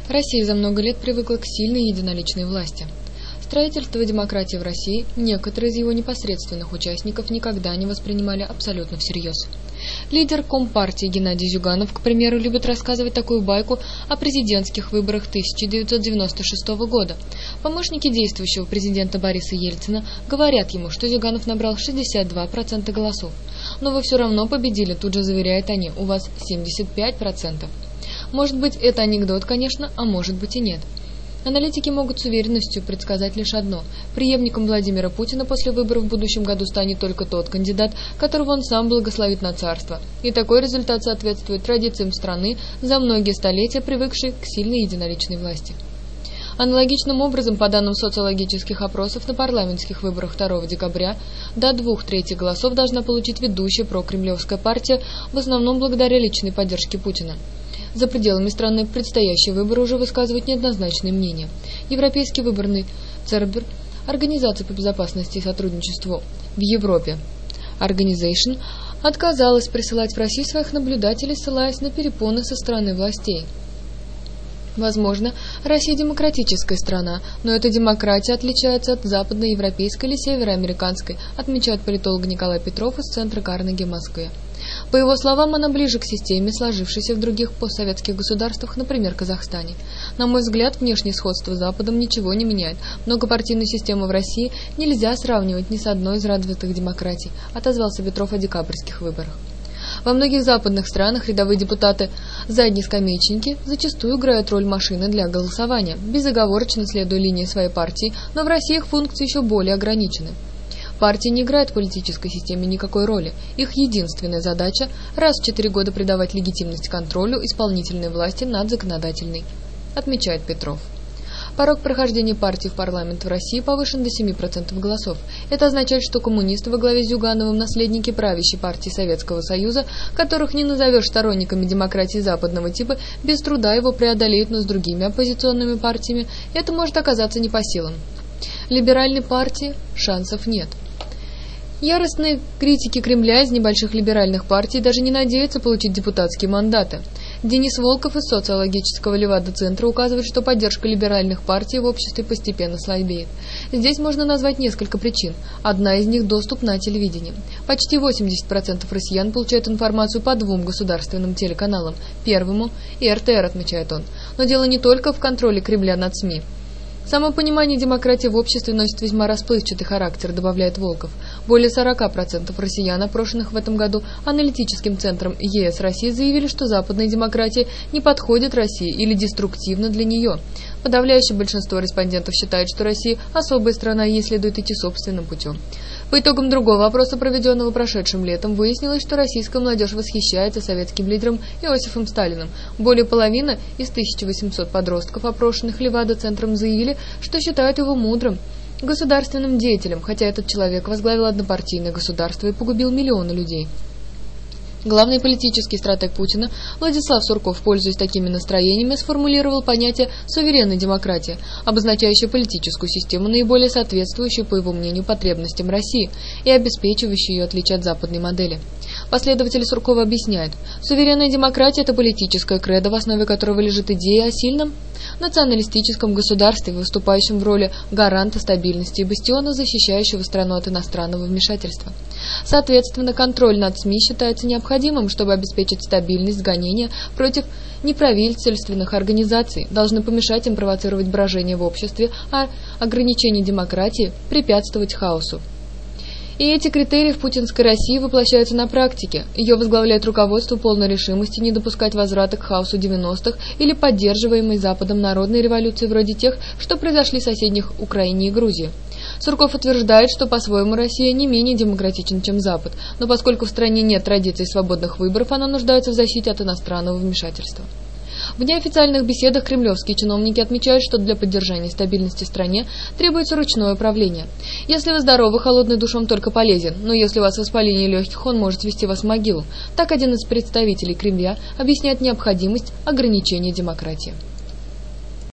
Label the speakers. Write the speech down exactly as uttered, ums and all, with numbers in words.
Speaker 1: Россия за много лет привыкла к сильной единоличной власти. Строительство демократии в России некоторые из его непосредственных участников никогда не воспринимали абсолютно всерьез. Лидер Компартии Геннадий Зюганов, к примеру, любит рассказывать такую байку о президентских выборах тысяча девятьсот девяносто шестого года. Помощники действующего президента Бориса Ельцина говорят ему, что Зюганов набрал шестьдесят два процента голосов. «Но вы все равно победили», тут же заверяют они, «у вас семьдесят пять процентов». Может быть, это анекдот, конечно, а может быть и нет. Аналитики могут с уверенностью предсказать лишь одно. Преемником Владимира Путина после выборов в будущем году станет только тот кандидат, которого он сам благословит на царство. И такой результат соответствует традициям страны, за многие столетия привыкшей к сильной единоличной власти. Аналогичным образом, по данным социологических опросов, на парламентских выборах второго декабря до двух третьих голосов должна получить ведущая прокремлевская партия, в основном благодаря личной поддержке Путина. За пределами страны предстоящие выборы уже высказывают неоднозначные мнения. Европейский выборный Цербер, Организация по безопасности и сотрудничеству в Европе, Organization, отказалась присылать в Россию своих наблюдателей, ссылаясь на перепоны со стороны властей. Возможно, Россия демократическая страна, но эта демократия отличается от западноевропейской или североамериканской, отмечает политолог Николай Петров из Центра Карнеги в Москве. По его словам, она ближе к системе, сложившейся в других постсоветских государствах, например, Казахстане. На мой взгляд, внешнее сходство с Западом ничего не меняет. Многопартийную систему в России нельзя сравнивать ни с одной из развитых демократий, отозвался Петров о декабрьских выборах. Во многих западных странах рядовые депутаты задней скамеечники зачастую играют роль машины для голосования, безоговорочно следуя линии своей партии, но в России их функции еще более ограничены. Партии не играют в политической системе никакой роли. Их единственная задача – раз в четыре года придавать легитимность контролю исполнительной власти над законодательной, отмечает Петров. Порог прохождения партии в парламент в России повышен до семи процентов голосов. Это означает, что коммунисты во главе с Зюгановым, наследники правящей партии Советского Союза, которых не назовешь сторонниками демократии западного типа, без труда его преодолеют, но с другими оппозиционными партиями это может оказаться не по силам. Либеральной партии шансов нет. Яростные критики Кремля из небольших либеральных партий даже не надеются получить депутатские мандаты. Денис Волков из социологического Левада-центра указывает, что поддержка либеральных партий в обществе постепенно слабеет. Здесь можно назвать несколько причин. Одна из них – доступ на телевидение. Почти восемьдесят процентов россиян получают информацию по двум государственным телеканалам. Первому – и эр тэ эр, отмечает он. Но дело не только в контроле Кремля над СМИ. Само понимание демократии в обществе носит весьма расплывчатый характер, добавляет Волков. Более сорока процентов россиян, опрошенных в этом году аналитическим центром е эс России, заявили, что западная демократия не подходит России или деструктивна для нее. Подавляющее большинство респондентов считает, что Россия особая страна, и ей следует идти собственным путем. По итогам другого опроса, проведенного прошедшим летом, выяснилось, что российская молодежь восхищается советским лидером Иосифом Сталиным. Более половины из тысячи восьмисот подростков, опрошенных Левада-центром, заявили, что считают его мудрым, государственным деятелем, хотя этот человек возглавил однопартийное государство и погубил миллионы людей. Главный политический стратег Путина Владислав Сурков, пользуясь такими настроениями, сформулировал понятие «суверенная демократия», обозначающее политическую систему, наиболее соответствующую, по его мнению, потребностям России и обеспечивающую ее отличие от западной модели. Последователи Суркова объясняют, суверенная демократия – это политическая кредо, в основе которого лежит идея о сильном националистическом государстве, выступающем в роли гаранта стабильности и бастиона, защищающего страну от иностранного вмешательства. Соответственно, контроль над СМИ считается необходимым, чтобы обеспечить стабильность. Гонения против неправительственных организаций должны помешать им провоцировать брожение в обществе, а ограничение демократии – препятствовать хаосу. И эти критерии в путинской России воплощаются на практике. Ее возглавляет руководство полной решимости не допускать возврата к хаосу девяностых или поддерживаемой Западом народной революции вроде тех, что произошли в соседних Украине и Грузии. Сурков утверждает, что по-своему Россия не менее демократична, чем Запад, но поскольку в стране нет традиции свободных выборов, она нуждается в защите от иностранного вмешательства. В неофициальных беседах кремлевские чиновники отмечают, что для поддержания стабильности в стране требуется ручное управление. Если вы здоровы, холодный душ вам только полезен, но если у вас воспаление легких, он может свести вас в могилу. Так один из представителей Кремля объясняет необходимость ограничения демократии.